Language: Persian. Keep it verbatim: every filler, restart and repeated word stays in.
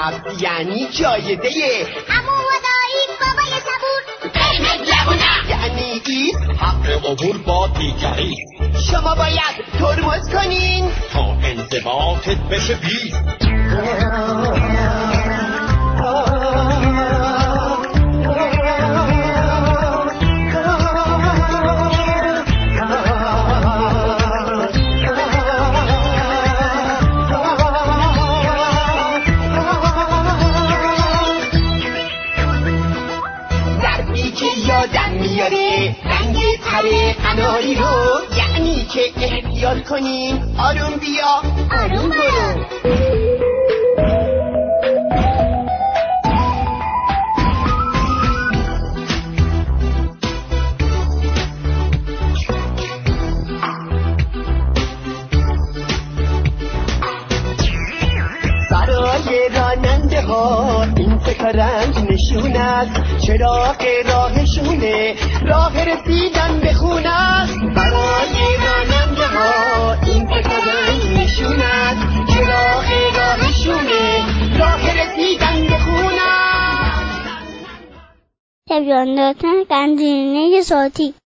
هفت یعنی جایزه عمو و دایی بابای صبور قیمت جوونه یعنی این حق عبور با دیگری. شما باید ترمز کنین تا انضباطت بشه بیست. یادم میاره رنگ تره قناری رو، یعنی که احتیاط کنین آروم بیا آروم برو. برای راننده ها این سه رنگ نشون است، چراغ راهشونه راه رسیدن به خونه است. برای راننده ها این سه رنگ نشون است، چراغ راهشونه راه رسیدن به خونه است. تبیان دادن قندیلینه صوتی